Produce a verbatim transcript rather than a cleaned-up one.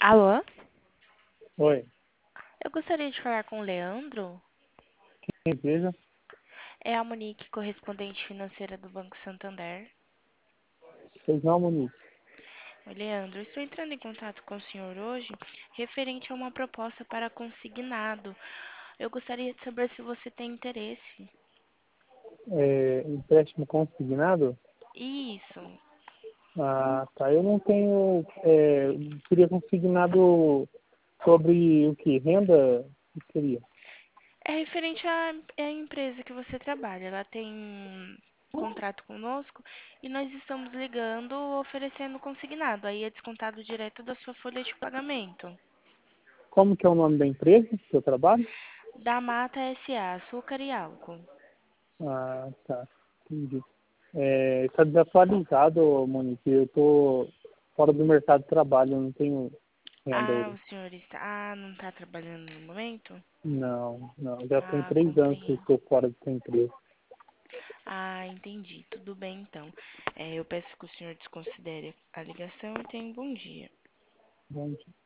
Alô? Oi, Eu gostaria de falar com o Leandro. empresa, É a Monique, correspondente financeira do Banco Santander. pois não, Monique. Oi, Leandro, eu estou entrando em contato com o senhor hoje referente a uma proposta para consignado. Eu gostaria de saber se você tem interesse. É, empréstimo consignado? Isso. Ah, tá. Eu não tenho. É, seria consignado sobre o que? Renda? O que seria? É referente à, à empresa que você trabalha. Ela tem um contrato conosco e nós estamos ligando oferecendo consignado. Aí é descontado direto da sua folha de pagamento. Como que é o nome da empresa que eu trabalho? Da Mata S A, açúcar e álcool. Ah, tá. Entendi. É, está desatualizado, Monique. Eu estou fora do mercado de trabalho, eu não tenho renda Ah, hoje. o senhor está. Ah, não está trabalhando no momento? Não, não. Já tem Ah, três anos que eu compreendo. estou fora dessa empresa. Ah, entendi. Tudo bem, então. É, eu peço que o senhor desconsidere a ligação e tenha um bom dia. Bom dia.